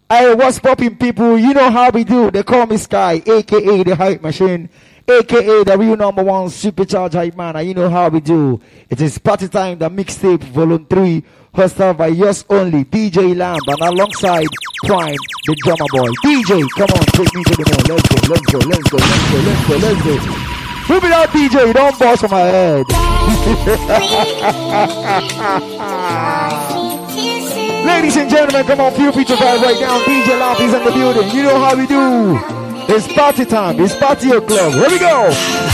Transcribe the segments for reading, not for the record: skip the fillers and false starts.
Hey, what's popping, people? You know how we do. They call me Sky, a.k.a. the Hype Machine, a.k.a. the real #1 supercharged hype man. And you know how we do. It is party time, the mixtape, volume 3, hosted by yours only, DJ Lamb, and alongside Prime, the drummer boy. DJ, come on, take me to the moon. Let's go, let's go, let's go, let's go, let's go, let's go. Move it out, DJ, don't bust on my head. Ladies and gentlemen, come on, feel free to vibe right now. DJ Lamp is in the building. You know how we do. It's party time. It's party o'clock. Here we go.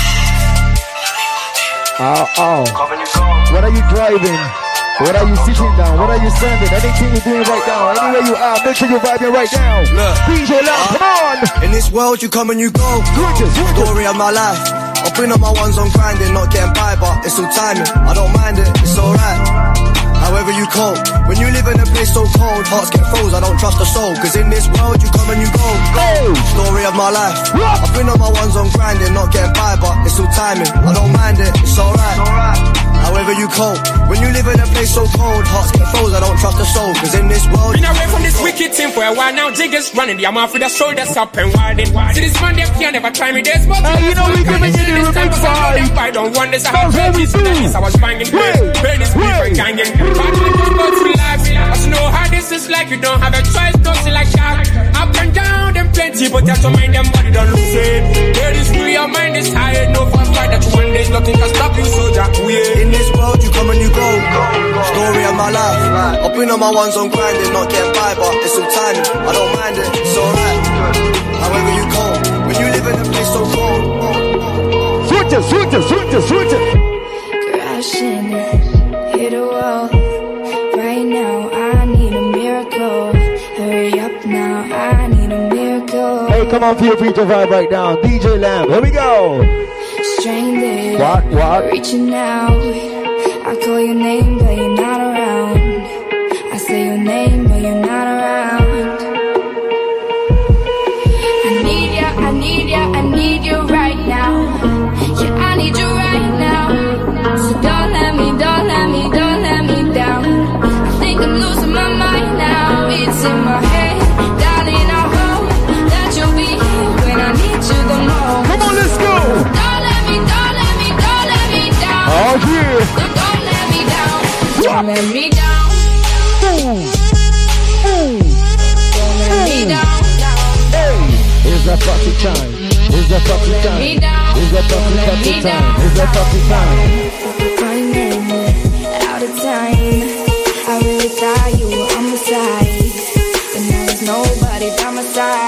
What are you driving? What are you sitting down? What are you standing? Anything you're doing right now? Anywhere you are, make sure you're vibing right now. Look, DJ Lamp, come on. In this world, you come and you go. Story of my life. I've been on my ones on grinding, not getting by, but it's all timing. I don't mind it, it's alright. However you cope, when you live in a place so cold, hearts get froze, I don't trust a soul. Cause in this world you come and you go. Story of my life. I've been on my ones on grinding, not getting by, but it's all timing. I don't mind it, it's alright. However you cope, when you live in a place so cold, hearts get froze, I don't trust a soul. Cause in this world been away from this wicked thing for a while now. Jiggers running, the amount for the shoulders up and widen. See this man, they can't never try me. There's more. You know we giving you the remix vibe. I don't want this. I was banging, burn this paper ganging. But you know how this is like. You don't have a choice, don't see like that. Up and down, them plenty, but that's your mind, them body don't lose it. There is free, your mind is tired. No fun fight that one day, nothing can stop you, soldier. In this world, you come and you go. Story of my life. I've been on my ones on grinding, not getting by, but it's all timing. I don't mind it, it's alright. However you go, when you live in a place so cold. Switch it. Crashing, hit a wall. Right now, I need a miracle. Hurry up now, I need a miracle. Hey, come on, feel free to vibe right now. DJ Lamb, here we go. Stranded, what? Reaching out. I call your name, but you're not around. I say your name, but you're not around. I need you right now. Yeah, I need you right now. So don't let me down. I think I'm losing my mind now. It's in my head, darling, I hope that you'll be here when I need you the most. Come on, let's go. Don't let me down. Oh, yeah. Don't let me down. Don't let me down. Don't let me down. Hey, it's that party time. It's that party time. It's that party time. It's that party time. Running out of time. I really thought you were on my side, but now there's nobody by my side.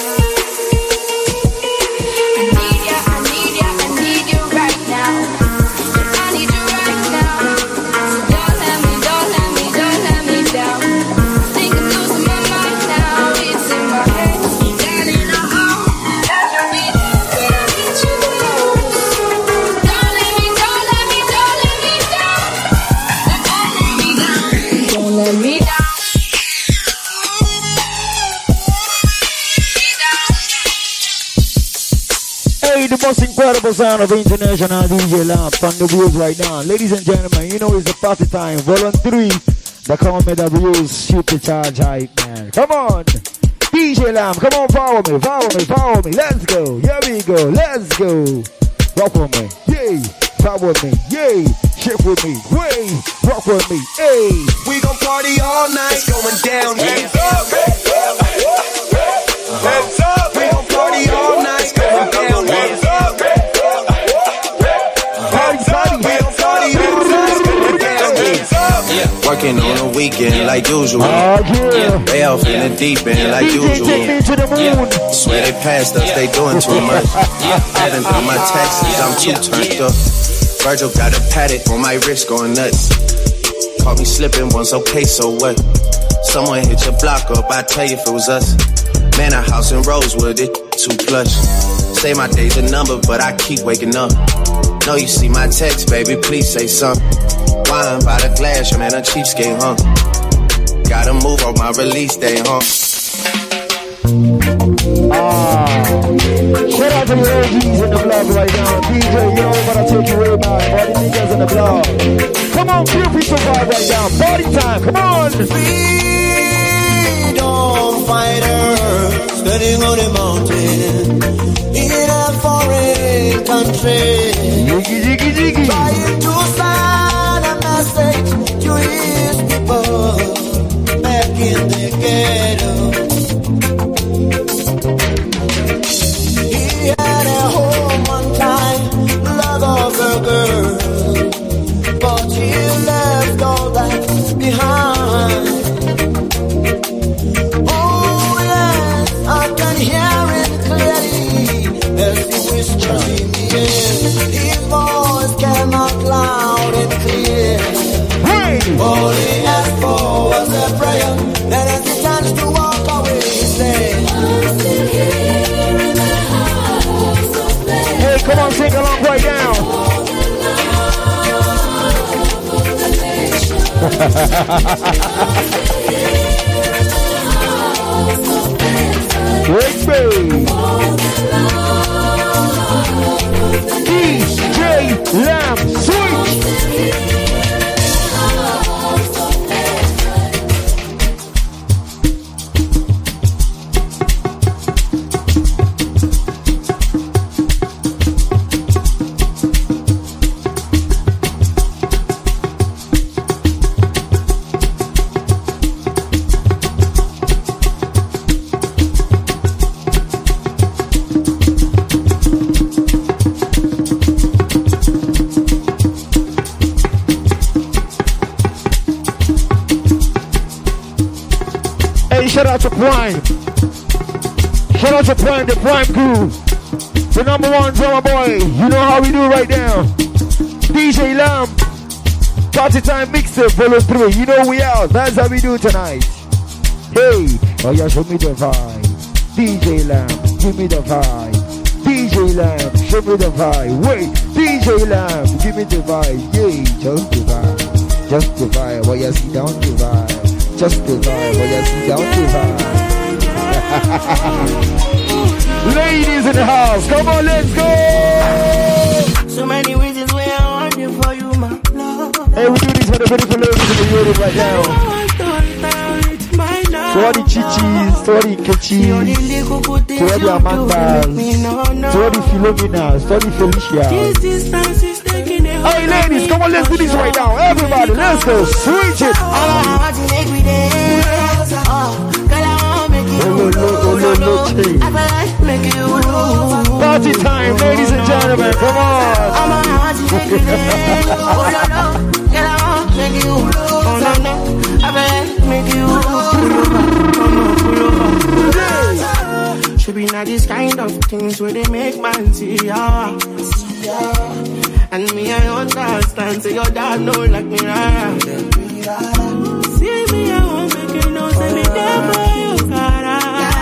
I need you right now. I need you right now. Don't let me down. Think I'm losing my mind now. It's in my head, darling, I hope that you'll be there when I need you the most. Don't let me down. Don't let me down. Hey, the most incredible sound of international DJ Lamp on the wheels right now. Ladies and gentlemen, you know it's the party time. Volume 3, the Come with the Wheels supercharged hype man. Come on, DJ Lamp, come on, follow me. Let's go. Here we go. Let's go. Rock with me, yay. Vibe with me, yay. Shift with me, way. Rock with me, hey. We gon' party all night. It's going down. Hands up. Hands up. We gon' party all night. It's going down. Hands up. Working on a weekend like usual. Way off in the deep end like usual. Swear they passed us, they doing too much. Heading through my taxes, I'm too turned up. Virgil got a paddock on my wrist going nuts. Caught me slipping once, okay, so what? Someone hit your block up, I tell you if it was us. Man, a house in Rosewood, it too plush. Say my day's a number, but I keep waking up. Know you see my text, baby, please say something. Wine by the glass, your man a cheapskate, huh? Gotta move on my release day, huh? Shout out to the OGs in the blog right now. DJ, yo, but I take you way back. All the niggas in the blog. Come on, feel free to vibe right now. Party time, come on. We don't fight standing on a mountain in a foreign country, trying to send a message to his people back in the ghetto. He had a home one time, love of a girl, but he left all that behind. Oh yes, I can hear it clearly as he whispers in the air. His voice came out loud and clear. All he asked for was a prayer, then as he turns to walk away, he said, hey, come on, sing along right now. DJ Lamb, switch. Shout out to Prime. Shout out to Prime, the Prime crew. The number one drummer boy. You know how we do right now. DJ Lamb. Party time mixer, volume 3. You know we out. That's how we do tonight. Hey, oh yeah, show me the vibe. DJ Lamb, give me the vibe. DJ Lamb, show me the vibe. Wait, DJ Lamb, give me the vibe. Yeah, just the vibe. Just the vibe. Oh yeah, see down the vibe. Just the vibe, well, you see down the vibe. Ladies in the house, come on, let's go! So many reasons why I want you for you, my love. Hey, we do this for the beautiful ladies in the Europe right now. To all the chichis, to all the kechis, to all the Amandas, to all the Philomenas, to all the Felicia. Hey ladies, come on, let's do this right now. Everybody, let's go. Switch it. Party time, ladies and gentlemen. Come on. Should be not this kind of things where they make man see ya. And me, I understand, so your dad know like me, right? See me, I won't make you know, say me there for you, cara.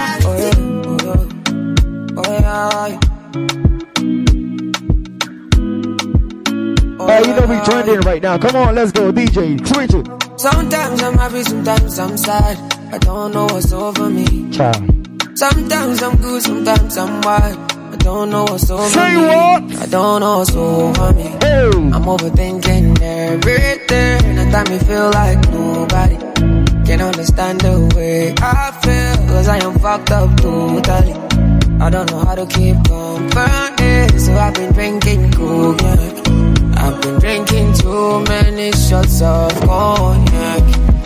You know we trending right now. Come on, let's go, DJ. Switch it. Sometimes I'm happy, sometimes I'm sad. I don't know what's over me. Sometimes I'm good, sometimes I'm wild. I don't know what's over Say me. What? I don't know what's over me. Hey. I'm overthinking everything. At time me feel like nobody can understand the way I feel. Cause I am fucked up totally. I don't know how to keep company. So I've been drinking cognac. I've been drinking too many shots of cognac.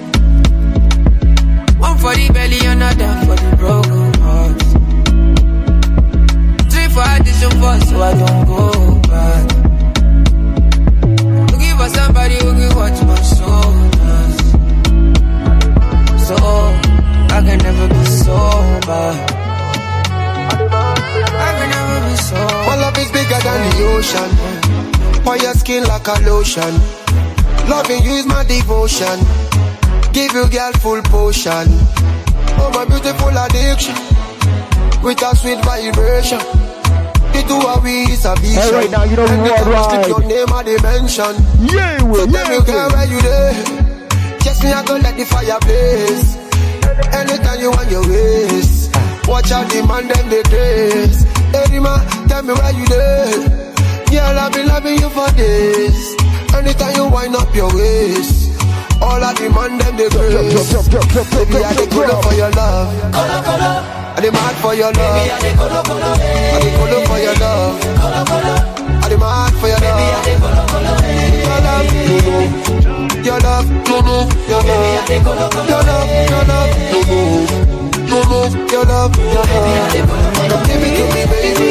One for the belly, another for the broken heart. For addition for so I don't go back. Looking for somebody who can watch my shoulders. So I can never be sober. I can never be sober. My love is bigger than the ocean. On your skin like a lotion. Loving you is my devotion. Give you girl full potion. Oh my beautiful addiction. With a sweet vibration. The two of we is a vision. Hey, right now, you know we worldwide. Your name and dimension. Yeah, well, so tell me, girl, where you there? Just me, I go let the fire blaze. Anytime you want your ways. Watch out, the man, them they grace. Hey, man, tell me where you there? Girl, I've been loving you for days. Anytime you wind up your waist. All of the man, them they grace. Baby, I dey color for your love. I dey mad for for your love. I dey colo for your love. I dey mad for your love. Your love, your love, your love, your love, your love, your love, your love, your love. Give it to me, baby.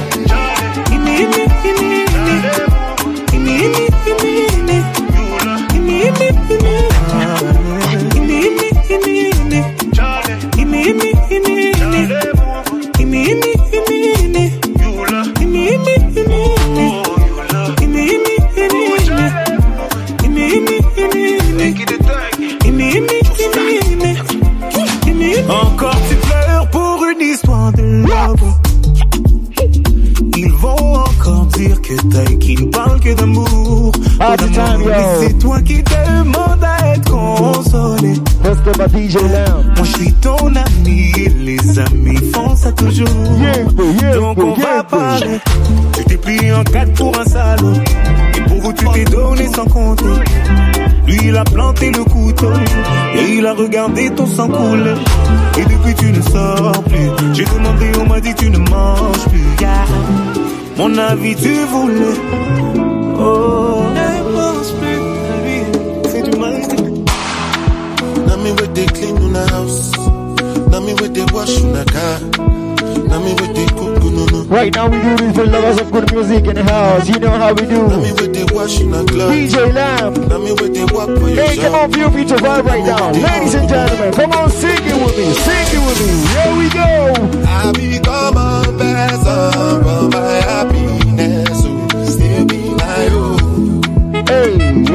Encore tu pleures pour une histoire de love. Ils vont encore dire que t'as qu'ils ne parlent que d'amour. C'est toi qui demandes à être consolé. Moi je suis ton ami et les amis font ça toujours. Donc on va parler. Tu t'es plié en quatre pour un salaud. Et pour vous tu t'es donné sans compter. Lui il a planté le couteau et il a regardé ton sang couler. Et depuis tu ne sors plus. J'ai demandé, on m'a dit tu ne manges plus. Mon avis tu voulais. Oh, ne pense plus. C'est du mal. Now me with the clean in the house. Now me with the wash in the car. Now me with the cook no. Right now we do this for lovers of good music in the house. You know how we do. Now me with the wash in the club. DJ Lamb. Now me with the walk for your Hey, come on, feel free to vibe right now. Ladies and gentlemen, come on, sing it with me. Sing it with me. Here we go. I become a person from my happiness. So still be my own. Hey,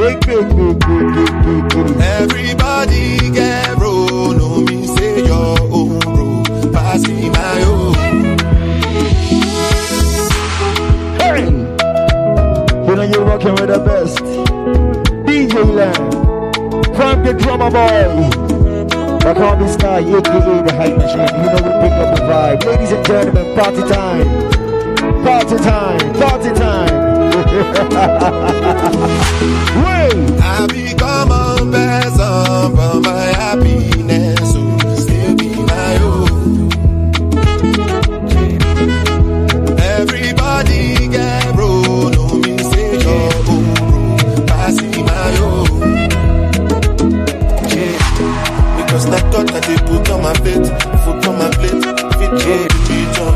everybody get roll. No me say your own bro. Pass me my own. Hey, you know you're rocking with the best. DJ Lamb, from the drummer boy. Call me Sky, aka the hype machine. You know we pick up the vibe. Ladies and gentlemen, party time. Party time, party time. Wait. I become a person from my happiness, so still be my own. Everybody get roll, no me say your own bro, pass me my own. Because that thought that they put on my plate, food on my plate, fit to the pizza.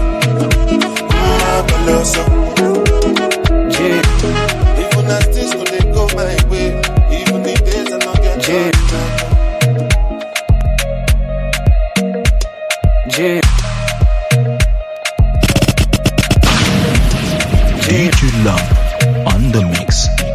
Even as things go, they go my way. Even the days I don't get DJ Lamb on the mix.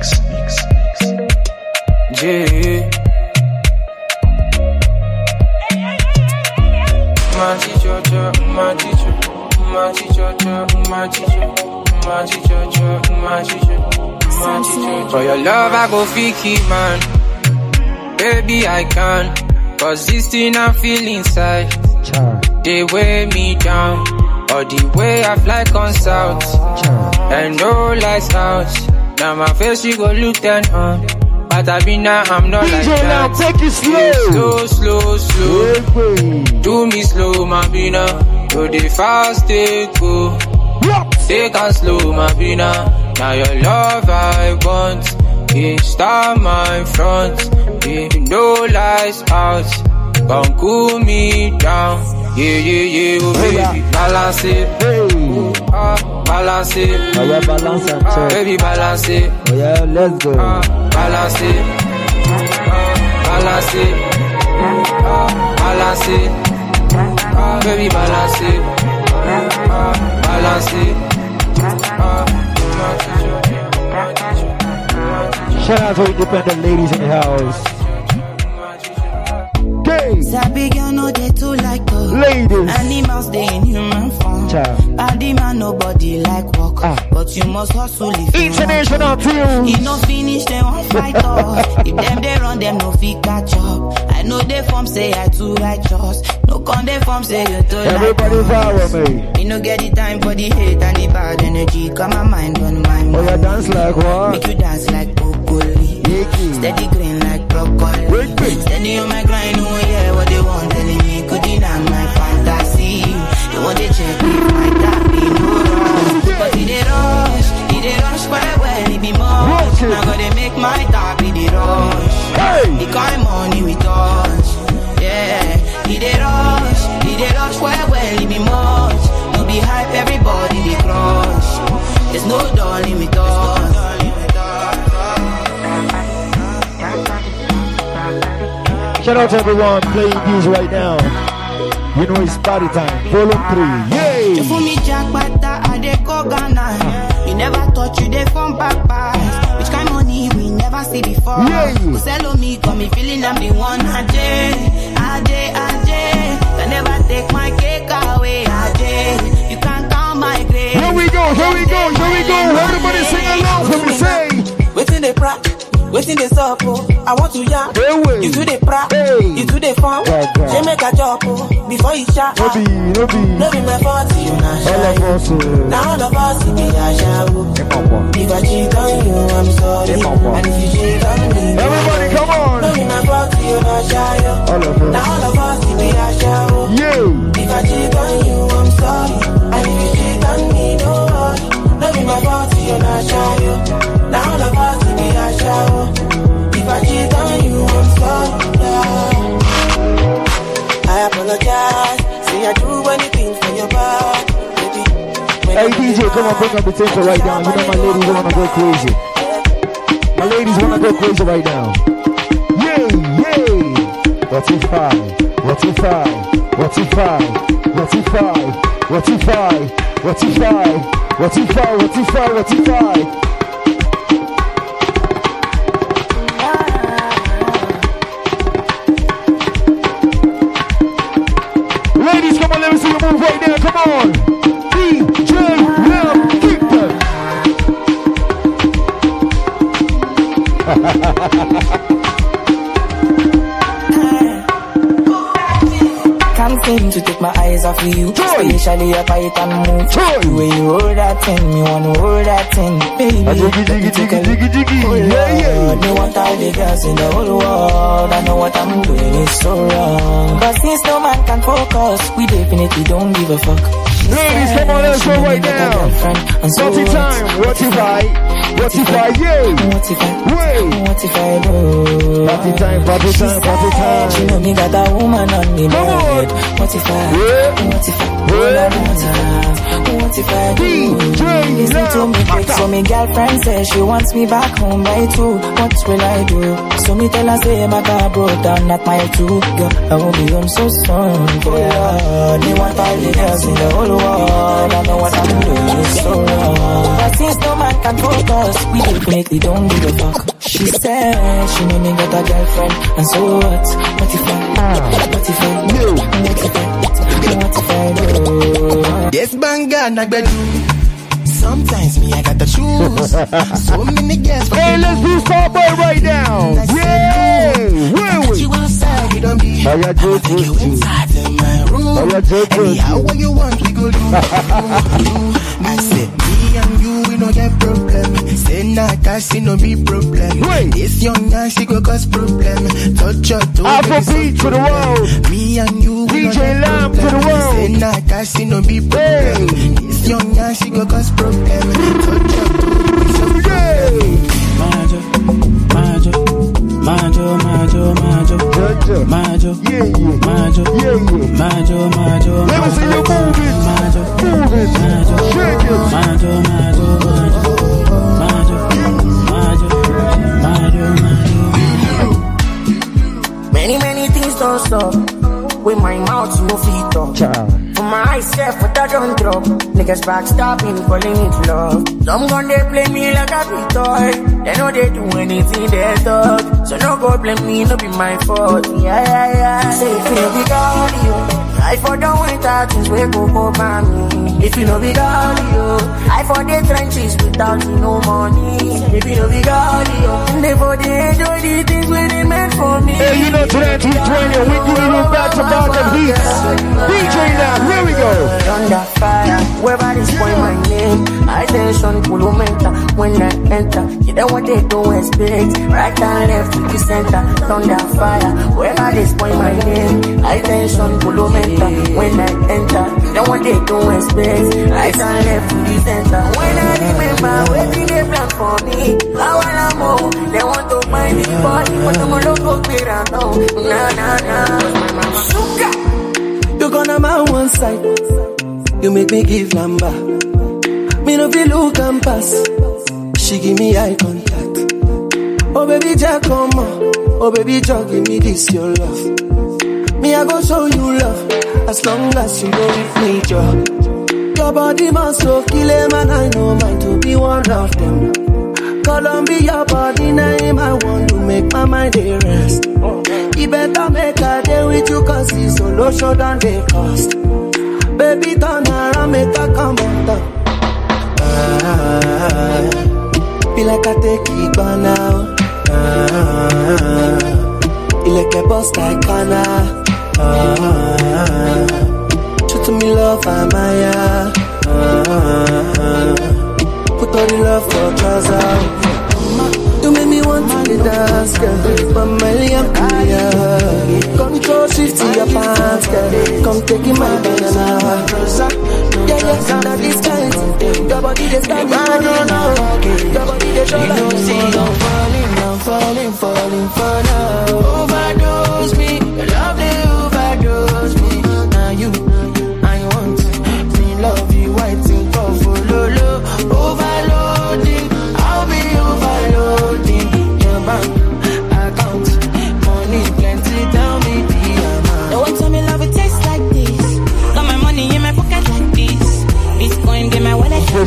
For your love I go fiki man. Baby I can. Cause this thing I feel inside, they weigh me down. Or the way I fly on south, and no lights out. Now my face you go look down on. But I be now, I'm not like that. Now take it slow. Slow. Do me slow, my bina. Do the fast, take go. Take and slow, my bina. Now your love I want. Start my front. No lights out. Come cool me down. Yeah, oh baby, balance it. Balance it. Oh yeah, balance it. Baby, balance it. Oh yeah, let's go. Balance it. Balance it. Balance it. Baby, balance it. Balance it. Shout out to independent ladies in the house. Sabi girl no they too like us. Ladies. Animals they in human form. Body man nobody like walk. But you must hustle if international tunes. You no finish they won't fight us. If them they run them no fit catch up. I know they form say I too righteous. No con they form say you too everybody like follow me. Me no get the time for the hate and the bad energy. Come my mind on my mind. Oh you dance like what? Make you dance like broccoli. Steady green like broccoli. Steady on my grind, oh yeah, what they want telling me could deny my fantasy. They want Shout out to everyone playing these right now. You know it's party time. Volume 3. Yay! You fool me Jack Bata, I dey go Ghana. You never thought you dey from Papa. Which kind of money we never see before. Who sell me, got me feeling I'm the one. Ajay. I never take my cake away. Ajay. You can't count my grave. Here we go. Everybody sing along for me, say. Waiting the prat. Waiting the stop, I want to yap. You do the pra, you do the fun. They make a job before you shot. No be my fault, you not shy. Now all of us, you be a show. If I cheat on you, I'm sorry. And if you cheat on me, everybody come on. No be my fault, you not shy. Now all of us, you be a show. If I cheat on you, I'm sorry. And if you cheat on me, don't worry. No be my fault, you not shy. Now all of us, you be a show. If I cheat on you, I'm sorry. I apologize. Say I do anything for your back, baby. Hey DJ, come on, bring up the tempo right now. You know my ladies wanna go crazy. My ladies wanna go crazy right now. Yay! What's it five? Ladies, come on, let me see you move right there, come on! DJ Ram Kickback! Can't seem to take my eyes off of you. Especially if I can move. The way you hold that thing, you wanna hold that thing, baby. Jiggy. Me want all the girls in the whole world. I know what I'm doing is so wrong. But since no man can focus, we definitely don't give a fuck. Ladies, come on, let's go right now. Party time. What if I, yeah. What if I do? Party time. She know me got a woman on me bed. What if I do? Listen to me quick. So me girlfriend says she wants me back home by 2. What will I do? So me tell her say my car broke down at mile 2. Girl, I won't be home so soon. Yeah, me want all the girls in the whole world. I know what I'm doing is so wrong. But since no man can focus, we definitely don't give a fuck. She said she know me got a girlfriend, and so what? What if I do? Yes, banga nagbedu. Sometimes me I got the shoes. So many girls. Hey, let's do Starboy right now. Yeah. Wait. You outside, you don't be. How you do? Take you inside in my room. Anyhow, what you want, we go do. I said, me and you, we no get problem. Say nah, cause she no be problem. This young man, she go cause problem. Touch your toe. Afrobeat to the world. Me and you, we DJ Lamb to the world. Say nah, cause she no be problem. This young man, she go cause problem. Touch your toe. Majo. Let me see you move it. Shake it. Many things don't stop. With my mouth, no feet up. For my eyes, self, but I don't drop. Niggas backstabbing, calling it love. Some gun they play me like a big toy. They know they do anything they talk. So no go blame me, no be my fault. Yeah. Say if you know be God, you. I for the winter things we go over me. If you know be God, you. I for the trenches without no money. If you know be God, you. They for the enjoy the things when they meant for me. Hey, you know 2020, we giving you back to back the beats. DJ now, here we go. Under fire, wherever they spoil my name. I tension, Kulumenta, when I enter. You know what they do expect. Right and left to the center. Thunder fire, wherever they spoil my name. I tension, Kulumenta, when I enter. You know what they do expect. Right and left to the center. When I remember, waiting they plan for me. I wanna move, they want to find me, but I'm gonna go clear and now. Nah. Suka! You gonna my one side. You make me give number. Me no feel look and pass. She give me eye contact. Oh baby, Jack, come on. Oh baby, just give me this your love. Me I go show you love as long as you go with me, Joe. Your body must so kill him, and I know mine to be one of them. Columbia body name, I want to make my mind a rest. You better make a day with you, cause it's solo show than they cost. Baby, turn around, make a come on top. Feel like I take it by now. Feel like a boss like Kana. True to me love, I'm Maya. Put all the love for trousers. You make me want to dance, girl. But Melly, I'm clear. Control shift to your pants, girl. Come take it, my banana. Yeah, that is kind. Your body, they stand me, no. Your body, they show like I'm falling for now. Overdose me, your love, they overdose me. Now you, I want me love you, I think of Lolo. Overloading, I'll be overloading. Your bank account, money plenty, tell me the amount. No one tell me love, it tastes like this. Got my money in my pocket like this. Bitcoin in my wallet like this.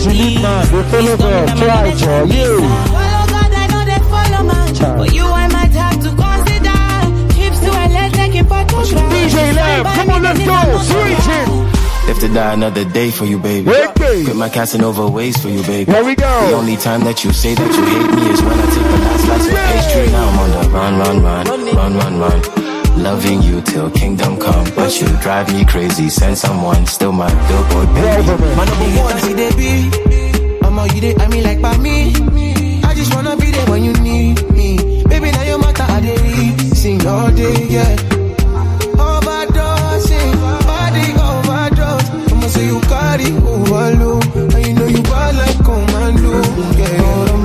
But you I might have to consider. Trips to LA taking photos. DJ Lamb, come on, let's go. Switch it. Live to die another day for you, baby. Quit my Casanova ways for you, baby. Here we go. The only time that you say that you hate me is when I take the last slice of pastry. Now I'm on the run. Loving you till kingdom come, but you drive me crazy. Send someone, still my billboard baby. My number one, see they be. I'm all you did, I mean like by me. I just wanna be there when you need me. Baby, now your matter, I did sing all day, yeah. Overdosing, body overdose. I'ma say you carry overload, and you know you bad like commando, yeah.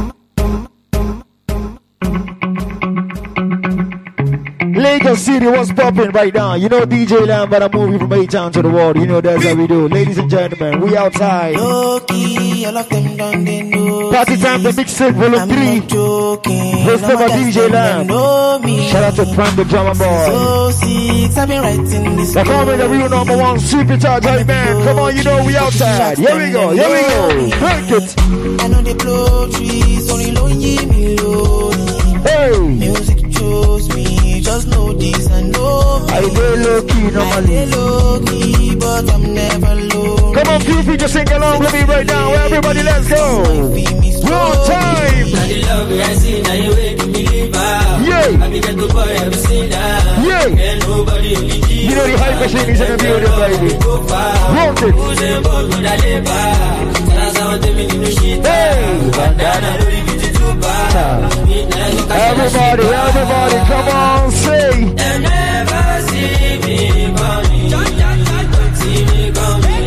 Lagos City, what's popping right now? You know DJ Lamb, but a movie from A-Town to the world. You know that's how we do. Ladies and gentlemen, we outside. Low-key, all of them done, they know. Party time, the mixtape volume 3. First ever DJ Lamb. Shout out to Prime the Drummer Boy. So sick, I've been writing this. Now come with the real number one supercharged hype man. Come on, you know we outside. Here we go. Break it. I know they blow trees, only low, me low. Hey. Music chose me, just know this and know me. I dey low key normally. I dey low key, but I'm never low. Come on, few just sing along with me right now. Everybody, let's go. One time. Now the love I see, now you wake me live out. Yeah. I begin to boy, I've seen that. Yeah. And nobody only keep. You know the hype machine is in the building, baby. Want it. Who's the boy with a leper? That's how they make me shit. Hey. Bandana, no limit to buy. Everybody, come on, say. They never see me coming. See me coming.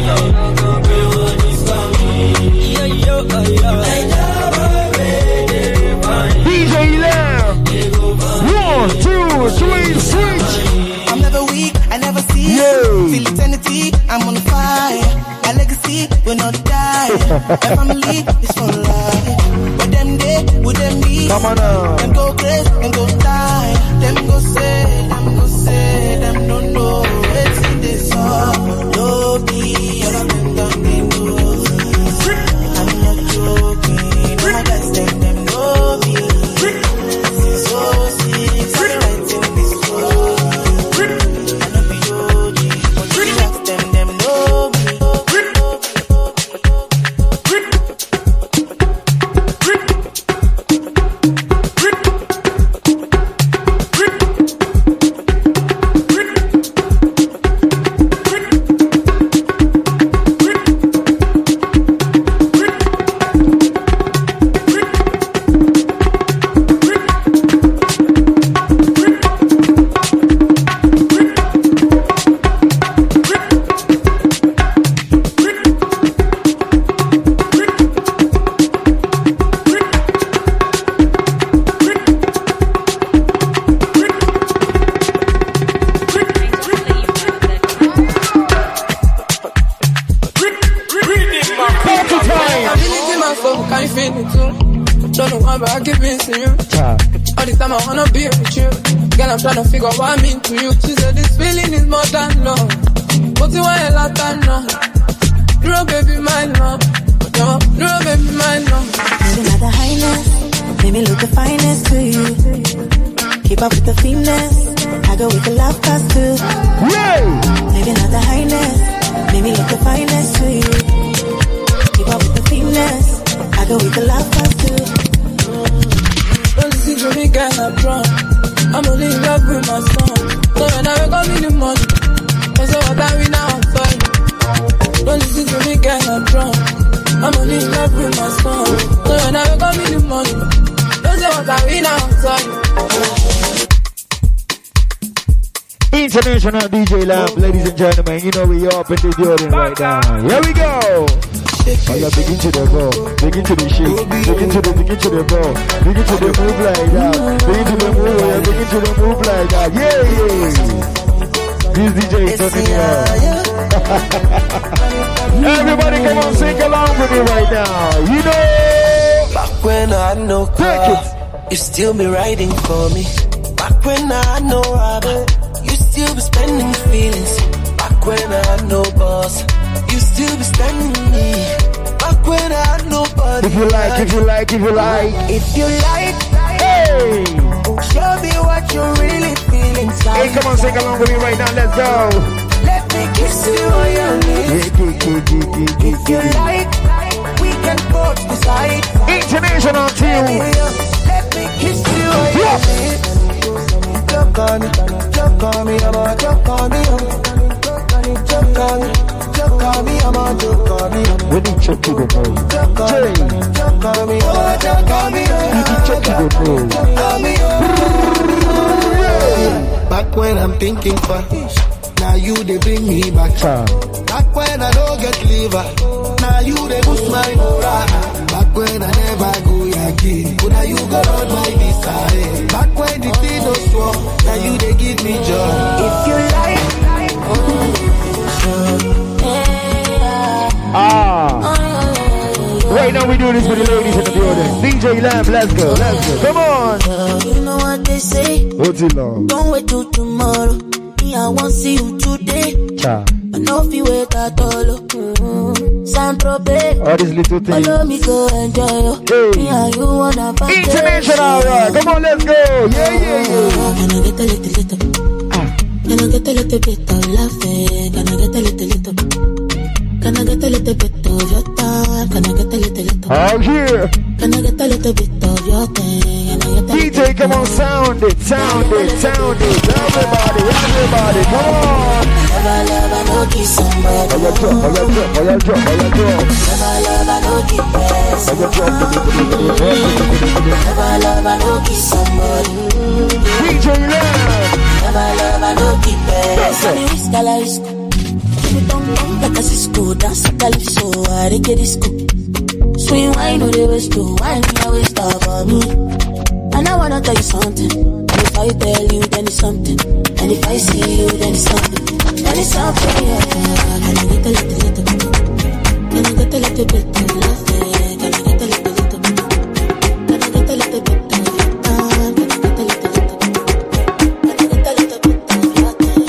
DJ Lamb. 1, 2, 3, switch. I'm never weak, I never see. Till eternity, I'm on fire. My legacy will not die. My family is for life. But them they, would them be? Come on now. Them go crazy, them go die. Them go say, them don't know. It's in this song. Low key, all of them done they know. I'm not joking. All my guys, them know me. So sick, I'm writing this song. I know be OG, but you ask them know me. All this time I wanna be with you. Girl, I'm trying to figure out what I mean to you. She said this feeling is more than love. But you want a lot of love. No, baby, my love. No, baby, my love. You're not the highness. Baby, look the finest to you. Keep up with the finesse. I go with the love past too. Maybe not the highness. Maybe look the finest to you. Keep up with the finesse. I go with the love past too. Don't listen to me, girl, I'm drunk. I'm only in love with my song. So when I wake up in the morning, I say what are we now outside? Don't listen to me, girl, I'm drunk. I'm only in love with my song. So when I wake up in the morning, I say what are we now outside? International DJ Lamb, ladies and gentlemen, you know we up in the building right now. Here we go. Oh yeah, begin to the ball, begin to the shake, begin to the ball, begin to the move like that, begin to the move, yeah, begin to the move like that, yeah. This DJ is turning me on. Everybody come on, sing along with me right now, you know. Back when I had no car, you still be riding for me. Back when I had no rubber, you still be spending feelings. Back when I had no boss, you still be standing me. Back when I had nobody. If you like, if you like, if you like. If you like, hey, show me what you really feel inside. Hey, come on, sing along with me right now, let's go. Let me kiss you on your lips. If you like, we can both decide. International team. Let me kiss you on your lips. Jump on me, I'm a jump on me, jump on me. When you check to the ball, back when I'm thinking for, now you they bring me back. Back when I don't get liver, now you they boost my moral. Back when I never go again, but now you got on my desire. Back when the thing was swore, now you they give me joy. If you like, right now we do this for the ladies in the building. DJ Lamb, let's go, let's go. Come on. You know what they say? What's it long? Don't wait till tomorrow. Me, I won't see you today. Cha. I know if you wait at all. San Tropez. All these little things. Follow me, go enjoy. Hey. Me and you wanna find international, right? Come on, let's go. Yeah. Can I get a little? Can I get a little bit of laughing? Can I get a little? Can I get a little bit of your time? Can I get a little? Oh yeah. Can I get a little bit of your thing? DJ, come on, sound it. Everybody, come on. Never no kiss somebody. Oh yeah, drop. Never no kiss best. Never no kiss somebody. DJ Lamb. Never no kiss best. Like a Cisco, dance at the lift, so I get disco. Swing wine, no they waste to wine, me always stop for me. And I wanna tell you something. And if I tell you, then it's something. And if I see you, then it's something. Then it's something, yeah. Can I get a little? Can I get a little bit of love? Can I get a little? Can I get a little bit of your time? Can I get a little? Can I get a little bit of your time?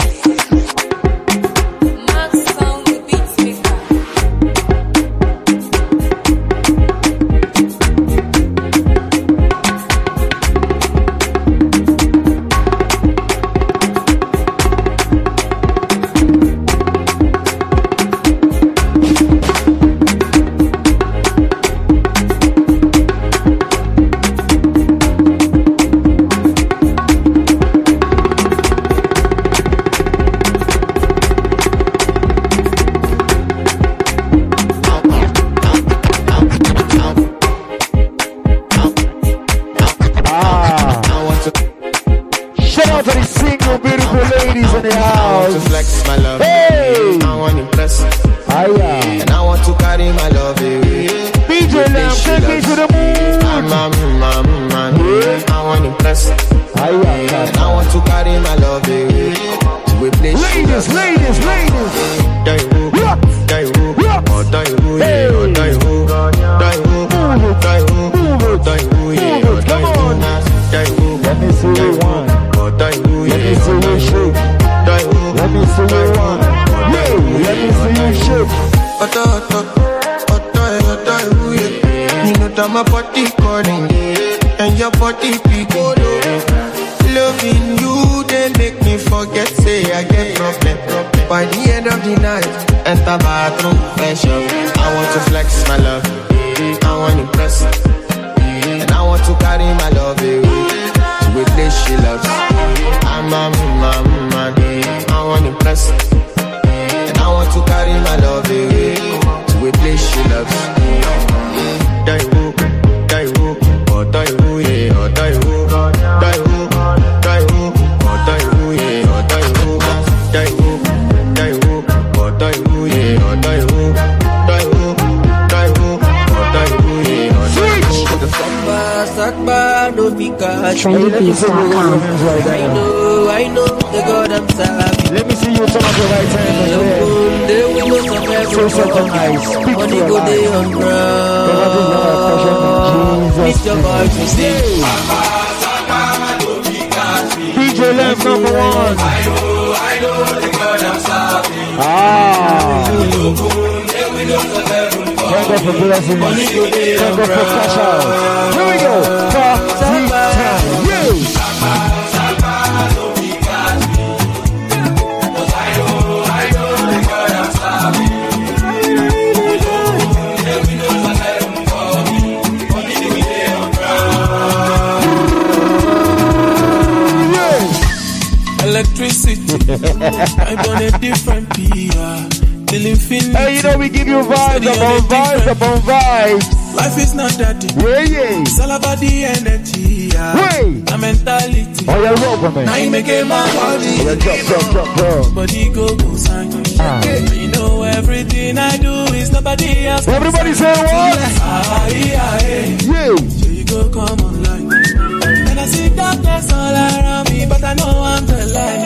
my body calling, and your body picking. Loving you, they make me forget, say I get problem. By the end of the night, enter bathroom, fashion. I want to flex my love, I want to impress, and I want to carry my love away to a place she loves. I'm a man, I want to impress, and I want to carry my love away to a place she loves. Trendybeats.com. I know, the God I'm serving. Let me see you some of your right hand. So nice. Money go day on ground. Meet your boy to sing. DJ Lamb number 1. I know, the God I'm serving. Thank God for blessing. Thank God for cash out. Here we go. Party time. Electricity. I'm on a different PR. Hey, you know we give you vibes upon vibes. Life is not that deep. Yeah. It's all about the energy. The mentality. Oh, you're welcome, man. Now you make a man body. Drop. Body go sign. You know everything I do is nobody else. Everybody say what? Yeah. So you go come online. And I see darkness all around me, but I know I'm the light.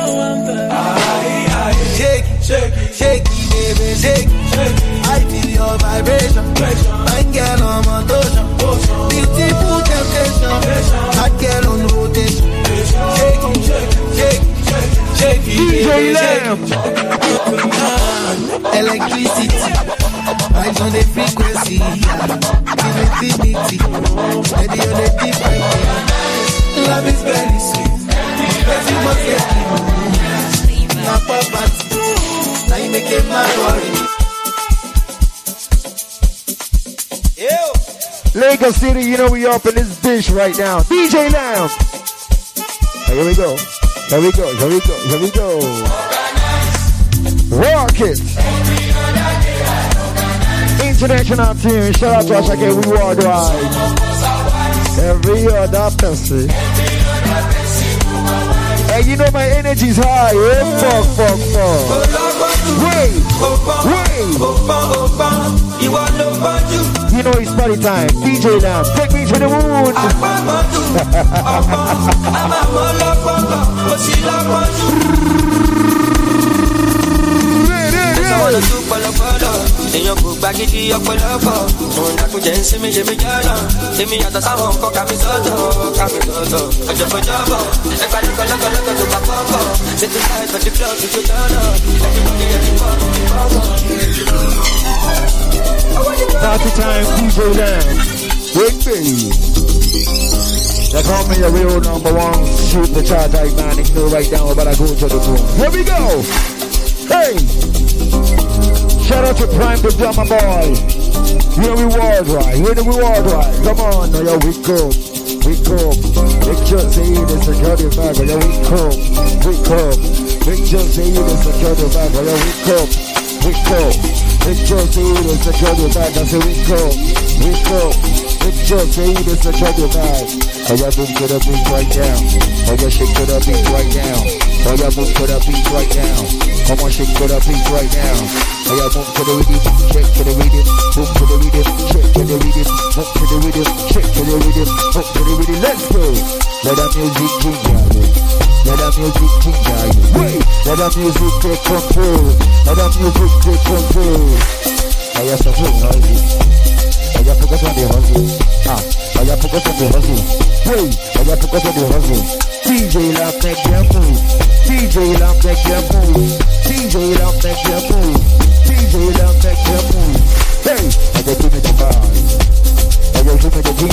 Shake it, baby, shake it. I feel your vibration. Fine girl on motion. Beautiful temptation. Hot girl on rotation. Shake it, DJ Lamb. Electricity. Vibes on the frequency. Infinity. Maybe on a different thing. Love is very sweet. But you must get it. Not property. Now you make it my worry. Lagos City, you know we up in this bitch right now. DJ Lamb. Here we go. Rock it. International team. Shout out to Ashake, we worldwide. Every other person. Hey, you know my energy's high. Fuck. Wait. You know it's party time. DJ Lamb, take me to the moon. Èèyàn kò gbá gidi ọ̀pọ̀lọpọ̀ òun dàkúnjẹ́ ń sinmi ṣe mí jọ́nà èmi yàtọ̀ sáwọn nǹkan kàmí sọ́tọ̀ ọjọ́bọ̀jọ́bọ̀ ẹgbàdí kọlọ́kọlọ́kọ tó bá pọ̀pọ̀ ṣètò láì tọ́jú club tó tọ́nà Party time, DJ Lamb. Wait, baby. They call me a real number 1 supercharged hype man. It's still right down, but I go to the room. Here we go. Hey. Shout out to Prime the Drummer Boy. Here we worldwide. Come on, now you wake up. Make sure say this security bag. Now you wake up. Make sure say this security bag. Now you wake up. Make sure say this security bag. Now say wake up. Make sure say this security bag. Oh, you move to the beat right now. Oh, you shake to the beat right now. Oh, you move to the beat right now. Come on, shake to the beat right now. Oh, you move to the rhythm, shake to the rhythm, move to the rhythm, shake to the rhythm, move to the rhythm, shake to the rhythm, move to the rhythm. Let's go. Let the music ginger you. Let the music ginger you. Wait. Let the music take control. Let the music take control. Oh, you so good, noisy. Oh, you focus on the hustle. Oh, you focus on the hustle. Wait. Oh, you focus on the hustle. DJ Lamb, make them move. DJ Lamb, make them move. DJ Lamb, make them move. DJ Lamb, make them move. Hey, I just give me the vibe. I just give me the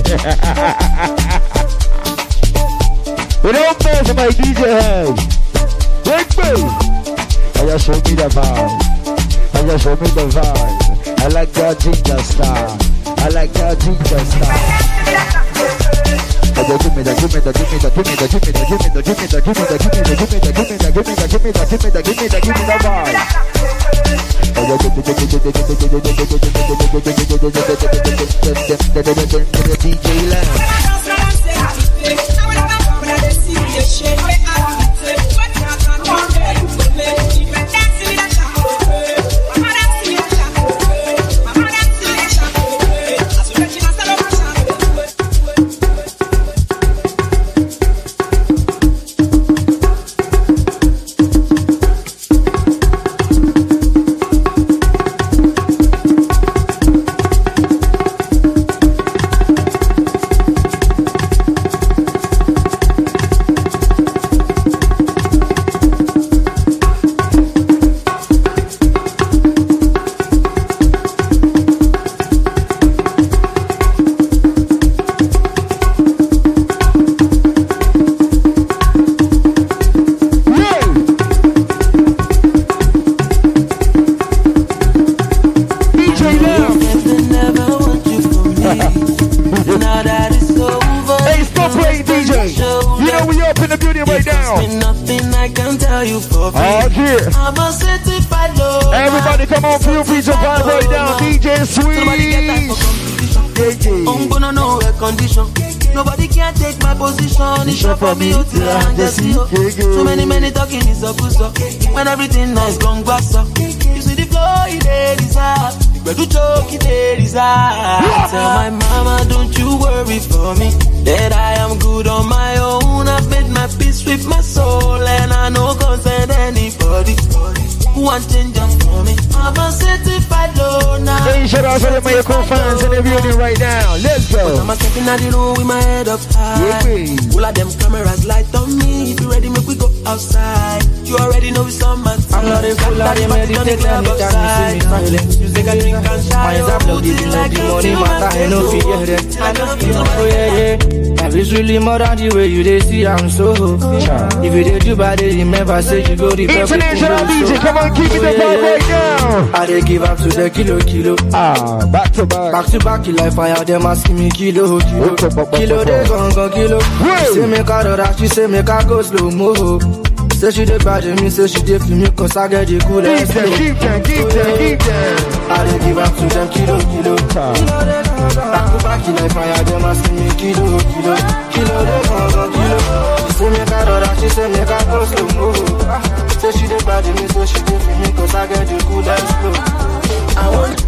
We don't mess my DJ head. Wait, I just show me the vibe. I just show me the vibe. I like that ginger style. I like that ginger style. Give me the DJ Lamb. Everybody come on, feel free to vibe right down. DJ Sweet. I'm gonna know a condition. Nobody can take my position. It's up for me to just see. So many talking is a good stuff. When everything nice, gone grass up. You see the flow, it is hard. But you joke, it is hard. Tell my mama, don't you worry for me. That I am good on my own. I've made my peace with my soul. And I know concern anybody who wants change for me. I'm a certified loner. Hey, shout out to the Mayako fans in the building right now. Let's go. I'm a stepping out the room with my head up high. All of them cameras light on me. If you ready, make we go outside. You already know it's on my time. I'm not a fool, I'm meditating anytime you see me smiling. You take a drink and shine. My uploaded like the money matter. I know fear that. I know fear. Oh yeah. Life is really more than the way you they see I'm so. If you did do bad, remember say you go the international DJ, come on, keep it the vibe right now. I they give up to the kilo. Back to back, you like fire, them asking me kilo. Kilo, they gon' kilo. She say make a rush, she say make a go slow mo. Say she did bad me, say she did for me, cause I get the coolest. Keep them. I they give up to them kilo. Back to like fire, them asking me kilo. Kilo, they gon' kilo. She say make a rush, she say make a go slow mo. Say she did bad me, so she did for me, cause I get the coolest flow. I want.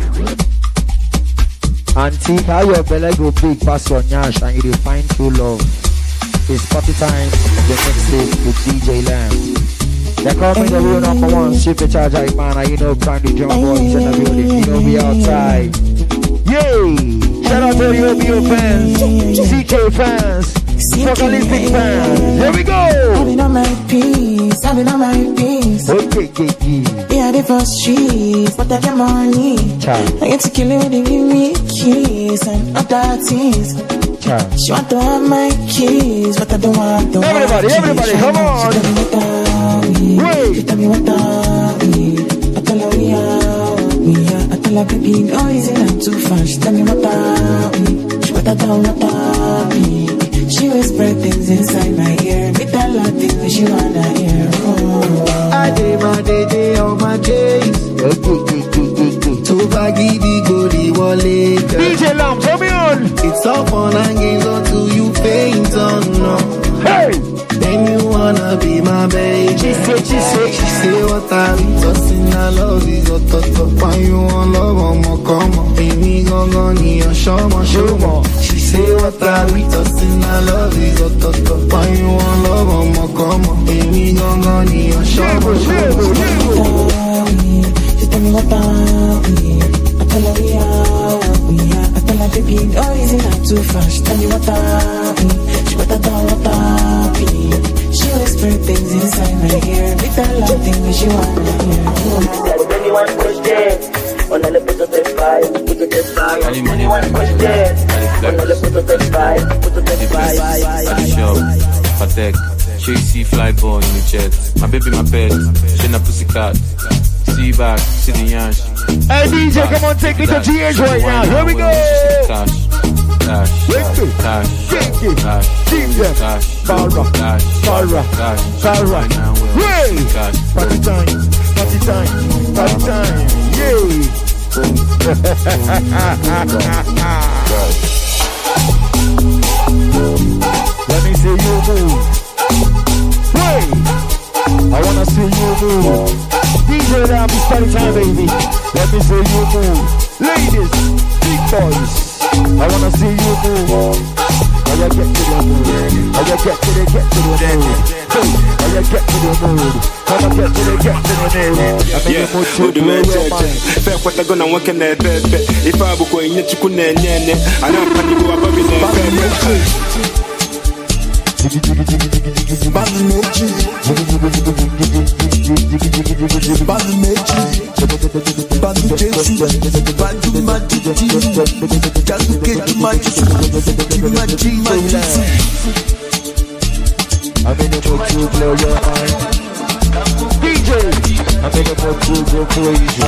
Auntie, how your belly go big past your nyash and you find true love? It's party time, the next day with DJ Lamb. They call me the real #1 supercharger man. You know, Brandy John Boys in the building. You know, we outside. Yay! Shout out to the OBO fans, CK fans, Focalistic fans. Here we go! Having on my peace. Okay. Yeah, the first streets, but I get money. I get to kill it when they give me keys and other things. She want to have my keys, but I don't want to. Everybody, come on! She tell me what are we? I tell her we are. I tell her baby, no easy not too fast. She tell me what are we? She better tell what are we? She whisper things inside my ear. Me tell her things she wanna hear. I did my day on my case. To baggy the goody wallet. DJ Lamb, tell me on. It's all fun and games until you faint on no. Hey! Then you wanna be my baby. She say what I be tossing. I love is a top. Why you want love on my come on? Baby gon' need a show more. She say what I be tossing. I love is a top. Why you want love on my come on? Baby gon' need a show more. She tell me what are we? I tell her we are. I tell her baby, no easy not too fast. She tell me what are we? She better tell what are we? She whisper things inside my ear. Me tell her things she wanna hear. Anyone push it, on the Cali money when I'm Cali flex, Cali show, Patek, Tracy fly ball in the jet. My baby, my pet, she na pussycat. See back, see the yansh. Hey DJ, come on, take me to GH right now. Here we go. Cash, Party time, yay. Let me see you move. Wait, I wanna see you move. DJ Lamb, it's party time, baby. Let me see you move. Ladies, big boys, I wanna see you move. How you get to the mood? How you get to the mood? Hey, how you get to the mood? Come on, get to the mood. I mean, the mood to blow your mind. Fair what I gonna work in that bed. If I will go in the chicken and I don't want to go above in that bed. I'm in the mood to blow your mind. DJ, I'm in the mood to go crazy.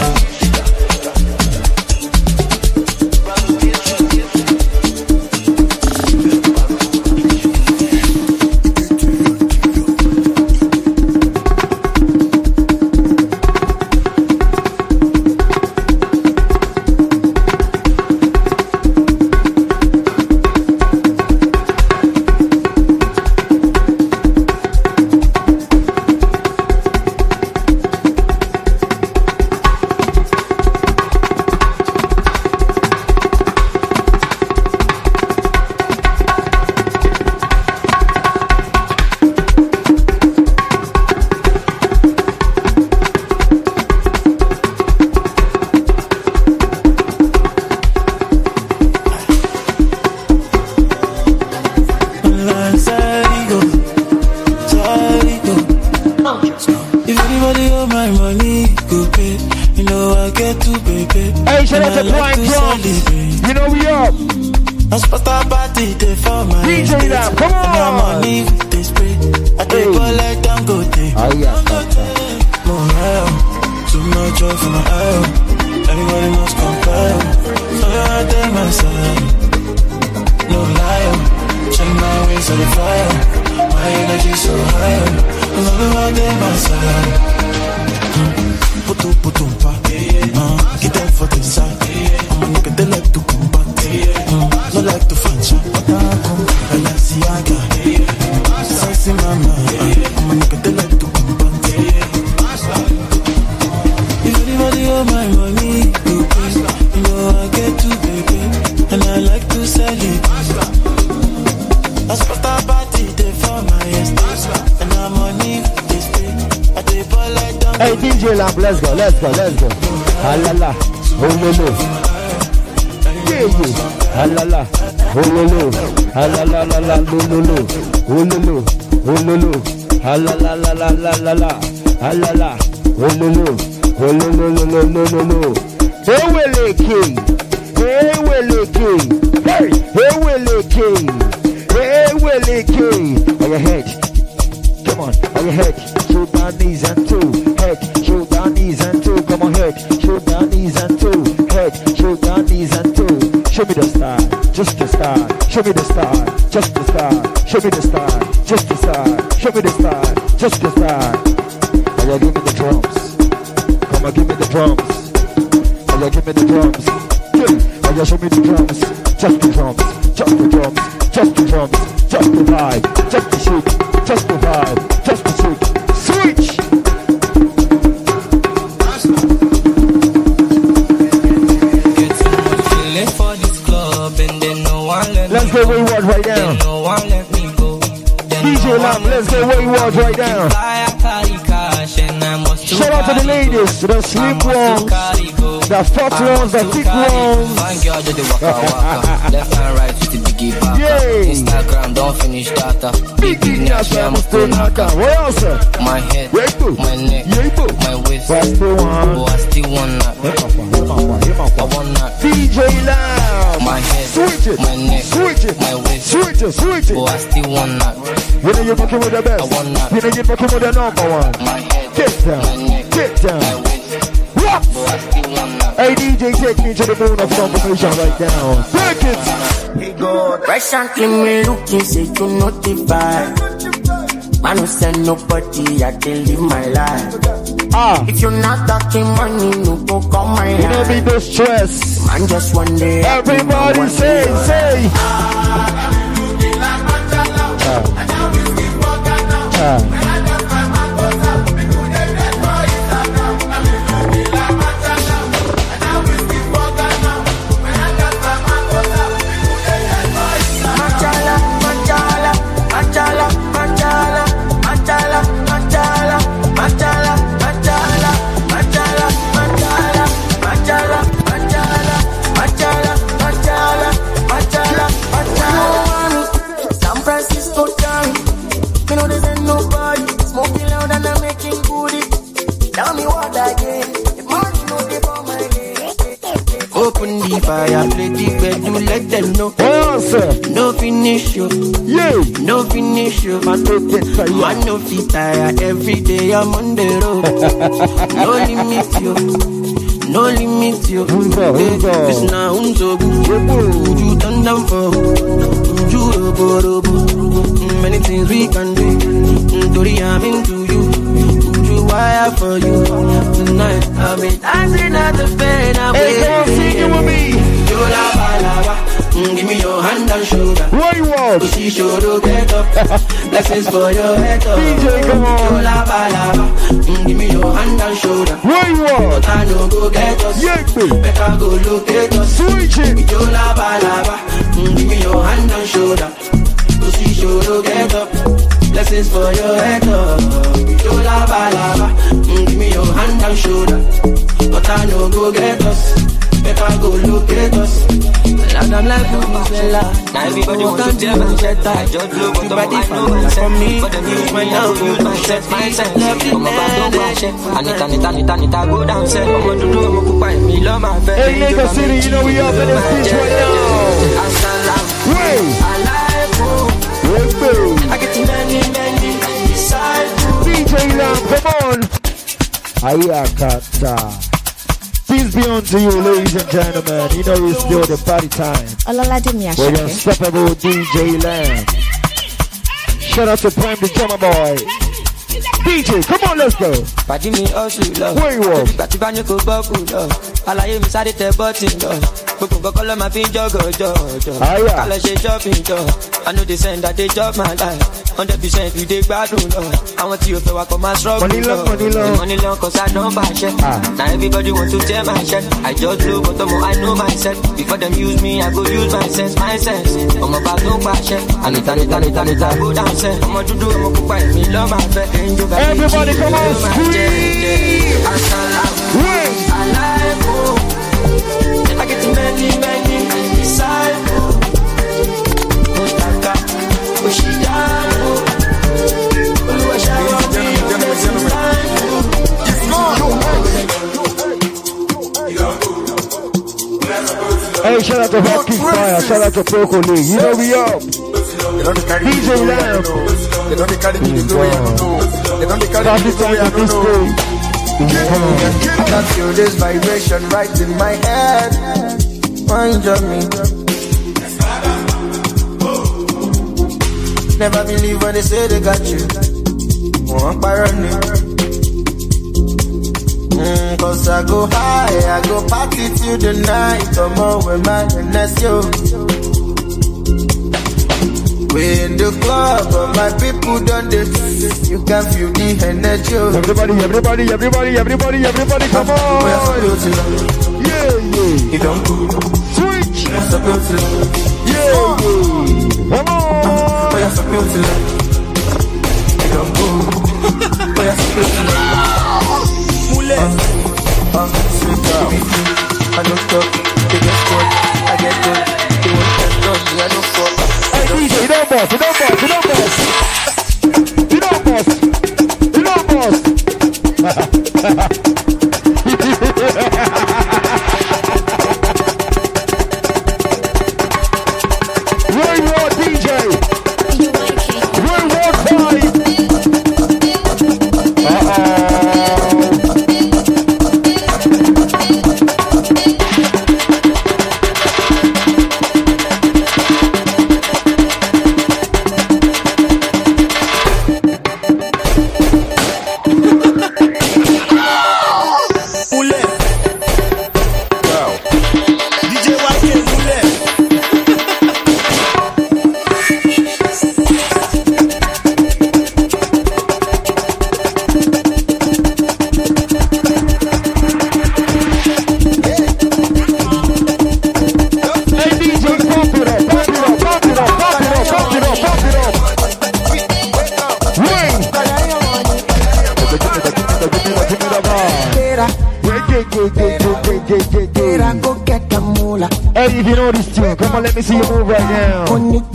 Let's go. Halala, hololo. Yeah. Halala, hololo. Halala, hololo. Hololo. Halala, halala. Hololo. Hey, Willie King. Hey, Willie King. On your head. Come on, on your head. Shoot down knees and two. Head. Shoot down knees and two. Come on, head. Shoot down knees and two. Head. Shoot down knees and two. Show me the star. Just the star. Show me the star. Just the star. Show me the star. Just the star. Show me the star. Just the star. Oh, yeah, give me the drums. Come on, give me the drums. Oh, yeah, give me the drums. Oh, yeah, show me the drums. Just the drums. Just the drums. Just the drums. Just the vibe. Just the shake. Just the vibe. Just the shake. Switch. Let's go wayward right now. DJ Lamb, let's go wayward right now. Shout out to the ladies, the slim ones, the fat ones, the thick ones. Left and right with the biggie back. Instagram don't finish data. Biggie Nash, I'm still not down. What else? My head, my neck, my waist. I still want that. I want that. still want that. You know you're fucking with the best. I want that. You know you're fucking with the number one. Get down. Get down. What? Hey DJ, take me to the moon of confirmation right now. Take it. Hey God, recently me looking, say to notify. Man who send nobody, I can live my life. If you're not talking money, no go come my you don't need no stress. Man, just one day. Everybody say. Open the fire, play the bed, you let them know. No finish you, no finish you. Man no fit tire, every day I'm on the road. No limit you, no limit you. This now so good, you turn down for you robo. Many things we can do, Tori I'm into you. Wire for you tonight. I've been dancing at the bed. Hey, come on, sing it with me. Give me your hand and shoulder. What you want? To see shoulder get up. Blessings for your head up. DJ, come on. Give me your hand and shoulder. What you want? I know go get us. Better go locate us. Switch it. Give me your hand and shoulder. To see shoulder get up. Blessings for your head up. Give me your hand and shoulder. But I know go get us. Better go locate us. And I'm like Venezuela. Now everybody wants to tell me that I just blow, but I know myself. But them use my now, use myself. I'm about to wash it. I need to go down, set. I'm going to do it, I'm me love my friend. Hey, Lagos City, you know we up in the stage right now. Wait. I get many disciples. DJ Lamb, come on. Ayakata. Peace be unto you, ladies and gentlemen. You know it's still the party time. We're the unstoppable DJ Lamb. Shout out to Prime the drummer boy. DJ, come on, let's go. Pàdé mi ọ̀sùn lọ. Where you are? Ìgbà tí bá ní kò bọ́ọ̀kù lọ. Àlàyé mi sáré tẹ bọ́ọ̀tì lọ. Gbogbo nǹkan ló máa fi ń jọ́gọ̀jọ́. Ká lọ ṣe shopping jọ. I know they send that they job my life. 100% you dey gbádùn lọ. Àwọn tí o fẹ́ wa kọ́ máa struggle lọ. Money long cause I don't buy shit. Now everybody want to tell my shit. I just blow but I know myself. Before them use me, I go use my sense. Ọmọ bá tó ń pa ṣẹ́. Anita go down set. Ọmọ dúdú ọmọ pupa èmi lọ́ máa fẹ́. Everybody come on, scream! I get many disciples. Hey, shout out to Hawking Fire, shout out to Poco Lee. You know we up. DJ Lamb. They don't carry me the way I know. They don't carry me the way I know. I can feel this vibration right in my head. Mind on me. Never believe when they say they got you. Won't buy running. Cause I go high, I go party till the night. Come on with my NSO. We in the club, but my people done this. You can feel the energy. Everybody, come on. Yeah. You don't go. Switch. Come on. I don't stop, they get caught, I get good. They want to stop me, I don't stop. Hey DJ, you don't boss. Where you are, DJ? You I go get the moolah. Hey, if you know this tune, come on, let me see you move right now.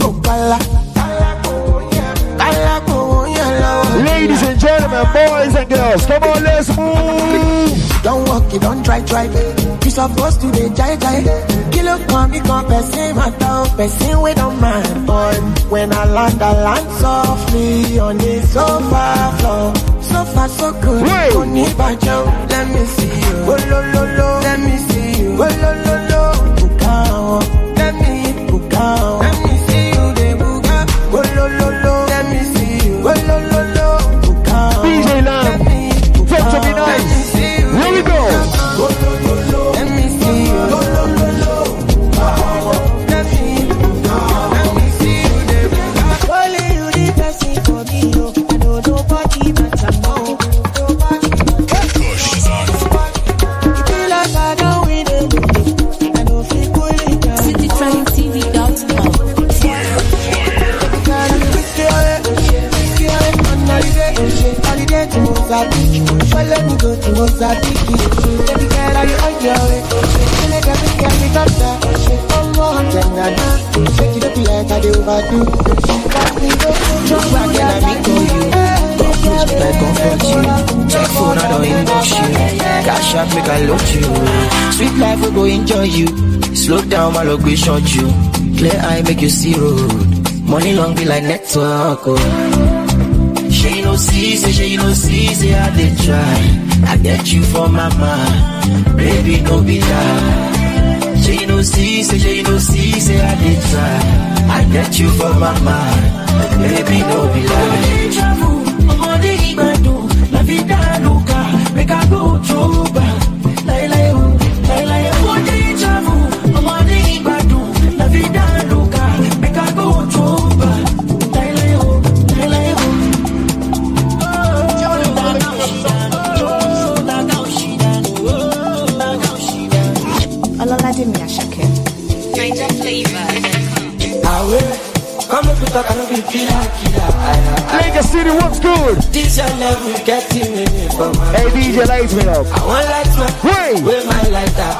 Ladies and gentlemen, boys and girls, come on, let's move. Don't walk it, don't try it. You supposed to be jai. Kilo come, become person, my dog, person we don't mind, boy. When I land softly on the sofa floor. So far, so good. Let me see you. Oh, lo. Let me see you. Oh, lo. Bukao. Let me bukao. Let me see you, de buka. Oh, lo. Let me see you. Oh, lo. Bukao. DJ Lamb. Talk to me nice. Here we go. Let me see you. Oh, lo. Let me bukao. Let me see you, de buka. Only you the person for me, yo. I know nobody but I know. Let me go to Mozambique. Baby girl, are you on your way? Shake it up, get me touch. Shake one more, then shake it up like I do overdo. Let me go to back and I call you. Go close, I comfort you. Check phone, I don't inbox you. Cash up, make I load you. Sweet life, we go enjoy you. Slow down, my log, we short you. Clear eye, make you see road. Money long be like network, oh. She no see, say I did try. I get you for my mind, baby, no be lie. She no see, say I did try. I get you for my mind, baby, no be lie. La vida loca, make I go to back. La vida loca, make I go to back. Change of flavor. Come up with a kind of killer. Lagos City, what's good? This your level getting me from my. Hey DJ, lights me up. I want lights my with my lighter.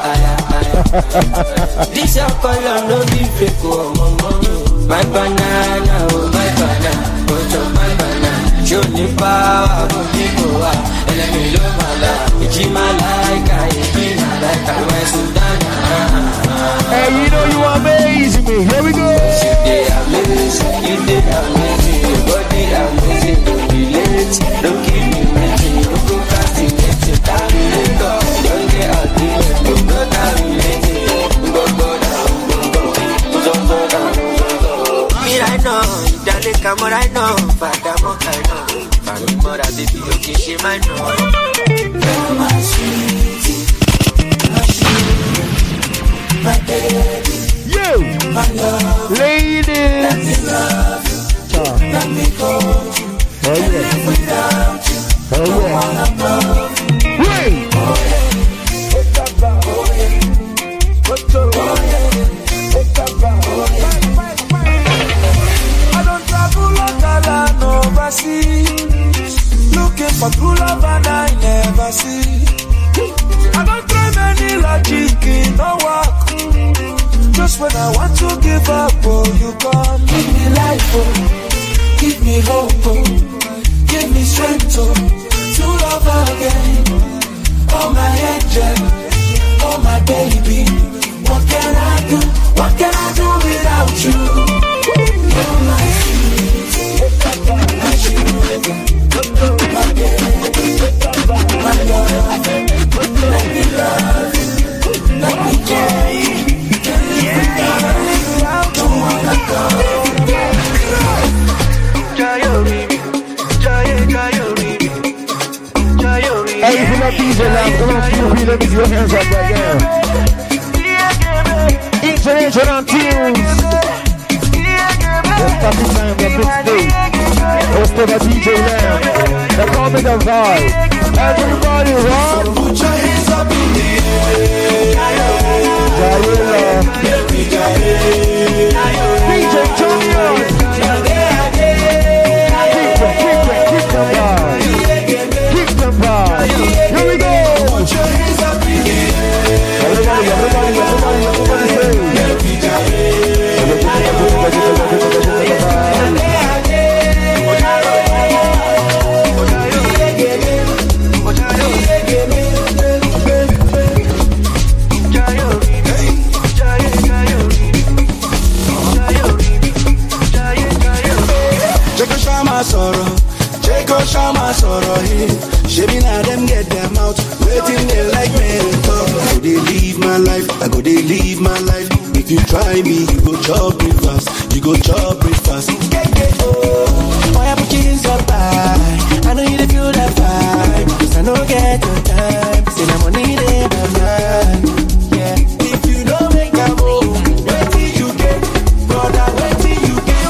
This your color no be fake, oh my banana, oh my banana, oh my banana. Show me power, oh me power, and let me love my life. It's my like, it's my like, my Sudana. Hey, you know you amaze me. Here we go. You did amazing, your body amazing. Don't be late, don't keep me waiting. Don't procrastinate, you can't be late. Don't get out there, don't go down late. Me right now, darling, come on right now. Father, more kind of. Family, mother, baby, okay, she might know. My sweetie, my sweetie, my baby. My love, ladies, let me love you, let me hold you, and live without you, no one above you. Wait! Oh yeah, it's about, oh yeah, what's up, oh yeah, it's about, oh yeah. I don't travel all overseas, looking for true love and I never see. I don't try many logic in no work. Just when I want to give up, oh, you come. Give me life, oh, give me hope, oh, give me strength, oh, to love again. Oh, my angel, oh, my baby. What can I do? What can I do without you? Oh, my sweet, my sweet, my baby, my love. Let me love you, let me care. Hey, if you love DJ Lamb, come on, feel free, let me see your hands up right now. International tunes. The party time, the big stage. Hosted by DJ Lamb. The comment of vibe. Everybody, rock. Put your hands up in the air. DJ Junior. Keep them by. Here we go. Put your hands up in the air. life, I go they live my life. If you try me, you go chop breakfast. You go chop breakfast. Oh, I put you in some vibe. I know you feel that vibe. Cause I know get your time. Say my money in my mind. Yeah. If you don't make that move, wait till you get. Brother, wait till you get.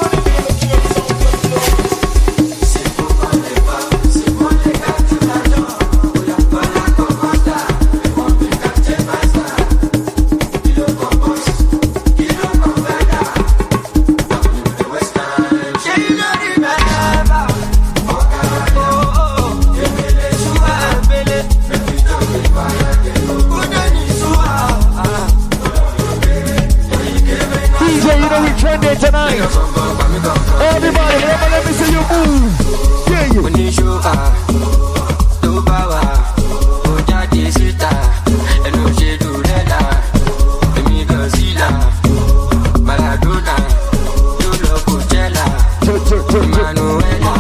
Tonight, everybody, let me see you move. Yeah, you. When you show up, to power, to judge sita, and no shade to leather, the middle Zilla, Maradona, you love Coachella, Manuela.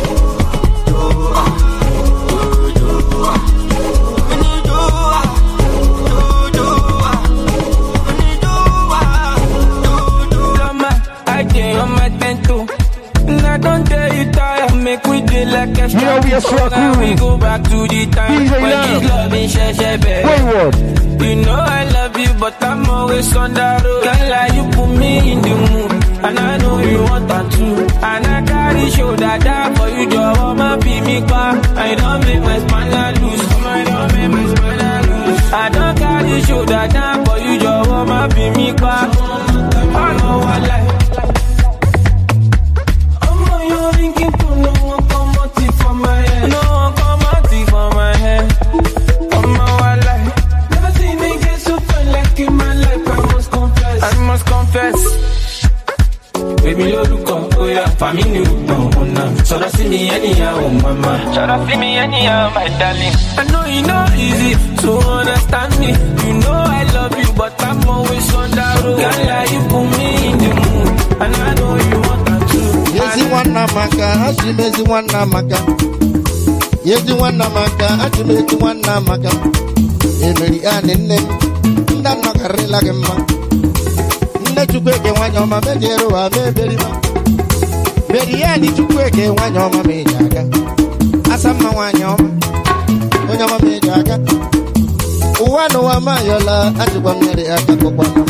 You know we are so cool. We go back to the time when this love in Sheshebe. Wayward. You know I love you, but I'm always on the road. Can't lie, you put me in the mood, and I know you want that too. And I carry shoulder down for you, your woman be me back. I don't make my spine loose. I don't make my spine loose. I don't carry shoulder down for you, your woman be me back. I know I like. Baby, you look up, oh yeah, family look down, oh nah. So don't see me anyhow, oh mama. So don't see me anyhow, my darling. I know you know easy to understand me. You know I love you, but I'm always on the road. Can't lie, you put me in the mood, and I know you want that too. Yes, you want Namaka, Hashimez, you want Namaka. Yes, you want Namaka, Hashimez, you want Namaka. Every and in them, that's not a real agama. To break one of my bedero, I may very much. Very early to break one of my major. As I'm one of my major. One of my yola, and you want me to act up one.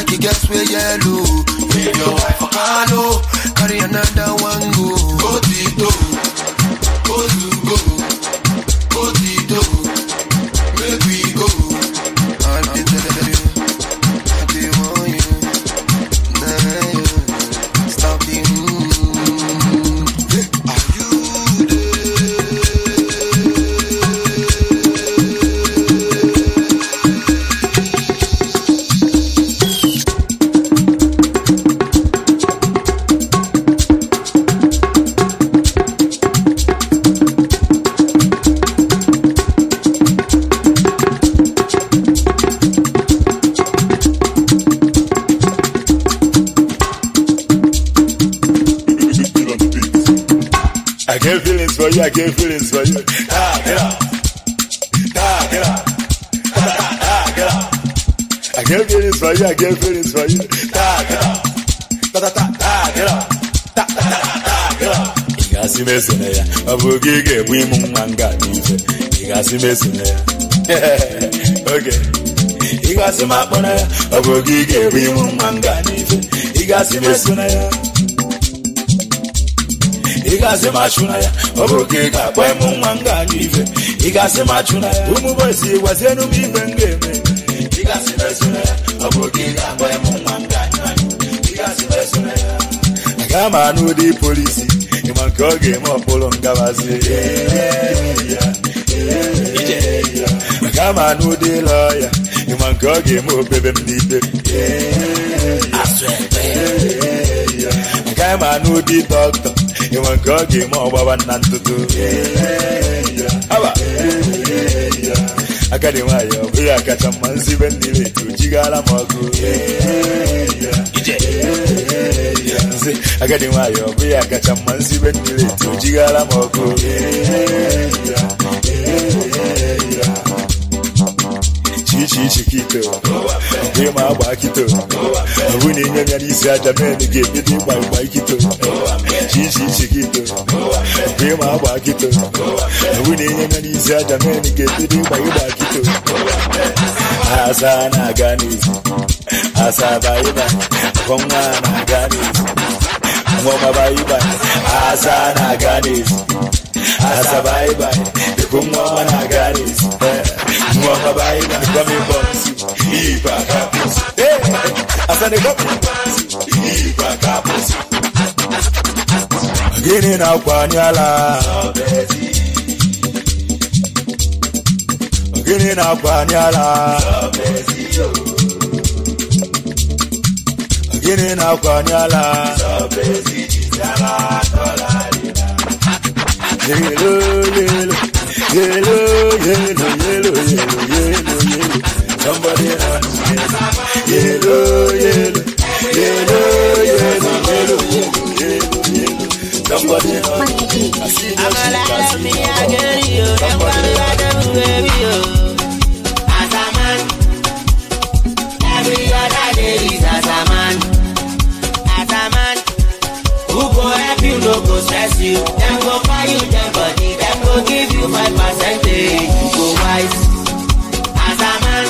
the girls wear yellow. Leave your wife for Carlo, carry another one go. Go Tito, go to go, go Tito, make we go. And they tell you, they want you, nah, stop it. I get feelings for you, I get feelings for you. Get up. Get up. Get up. I get feelings for you, I get feelings for you. Get up. Get up. Get up. Igasi mesone ya, abugi ge wimu manga nife. Igasi mesone ya. Okay. Igasi mapona ya, abugi ge wimu manga nife. Igasi mesone ya. Igase machuna ya oboke ka kwa mumanga nive igase machuna ya umubosi wasenu mibengeme igase besuna ya oboke ka kwa mumanga igase besuna ya kama no di police imankoge mo polonga basi kama no di lawyer imankoge mo bebe mdibe kama no di doctor you want to give more Baba Nantutu. I got him wire, we are catching Mansi Bendy to Chigala Mogu. I got him wire, we are catching Mansi Bendy to Chigala Mogu. Chiquito, Grima Bakito, winning and he's at the man again, getting by Bakito. Chiquito, Grima Bakito, winning and he's at the man again, getting by Bakito. Asana Ganis, Asabaiba, Kongana Ganis, Moma Baiba, Asana Ganis, Asabaiba, the Kumana Ganis. Mwaka baina kami bonsi ipa kapusi asane kami bonsi ipa kapusi gini na kwanyala gini na kwanyala gini na kwanyala Yellow. Somebody run. Yellow. Somebody run. I'm alive, me, I get you. Somebody run, baby, you. As a man, every other day is as a man. As a man, who go help you, no go stress you. Them go buy you them body, them go give you 5%. Go wise. As a man,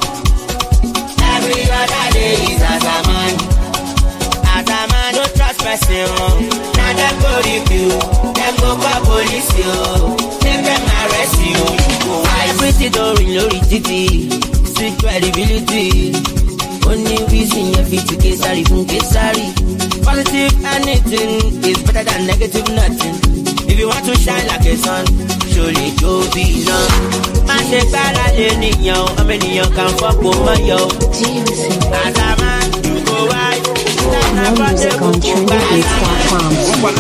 every other day is as a man. As a man, no trust person. Now them go review, them go call police you. Them arrest you. Go wise. Everything don't reload it. Street credibility. Only reason you fit to Kesari from Kesari. Positive anything is better than negative nothing. If you want to shine like a sun, surely go be long. Man, say parallel, yo, how many you can fuck with my yo? As a man, you go right. Music on TrendyBeats.com.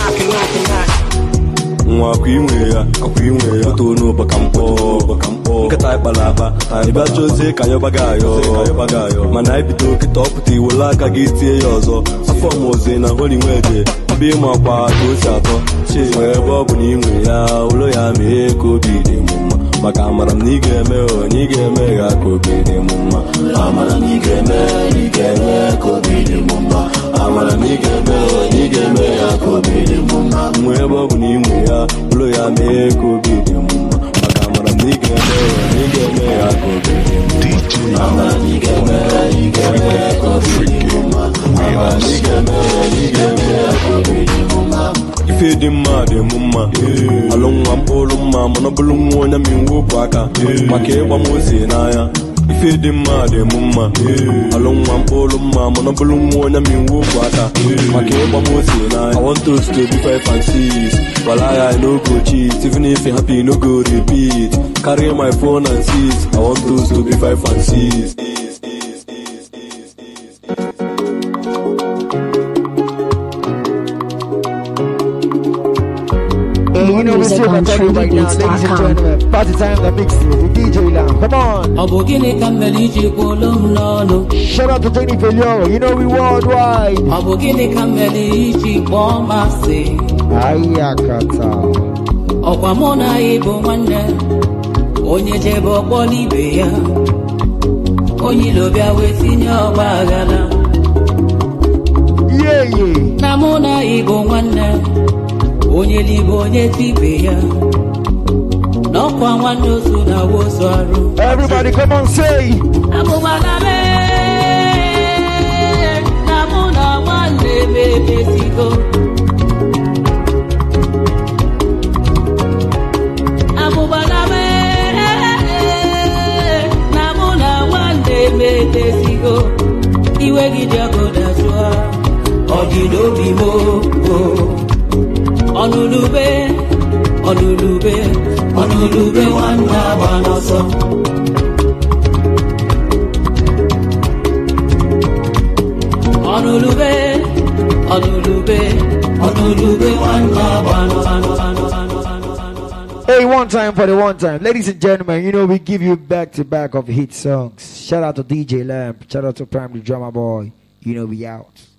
Mwakwiwe ya, Otono bakampo, Nkata balaba, Ibachoze kayo bagayo, Mana ibito kitoputi wala kagiti yozo, Afomoze na holy mwede, Bima kwa tosato, Mwe bobu ni mwe ya, Ulo ya meko bide muma, Maka amara nigeme ya ko bide muma, Amara nigeme ko bide muma, Amara nigeme ya ko bide muma, Mwe bobu ni mwe ya, Ulo ya meko bide muma, Maka amara nigeme ya ko bide muma. If you demand the mumma, along one poluma, monobolum one, I mean, whoop waka, Make one was in Aya. If you demand the mumma, along one poluma, monobolum one, I mean, whoop waka, Make one was in Aya. I want us to be 5 and 6. While I no go cheat, even if you're happy, no go repeat. Carry my phone and seize. I want us to be 5 and 6. You know, we're still going to tell you right now, ladies and gentlemen, party time, the mix with DJ Lamb. Come on. Shout out to Jenny Pellioro. You know, we worldwide. Ayakata. Okwamona ibo nwanne onye jebe ọkpọla ibe ya onye lobia wetinye ọgba aghara na mụ na ibo nwanne onye libo onye tibe ya n'ọkwa nwanne ozu na wozu arụ. Everybody come on say abụmana me na mụ na nwanne mebesigo iwe gị dị ọkụ dajụa ọ dị n'obi m ọnụlube nwanne agba n'ọsọ ọnụlube nwanne agba n'ọsọ. Hey, one time for the one time. Ladies and gentlemen, you know we give you back-to-back of hit songs. Shout out to DJ Lamp. Shout out to Primary Drummer Boy. You know we out.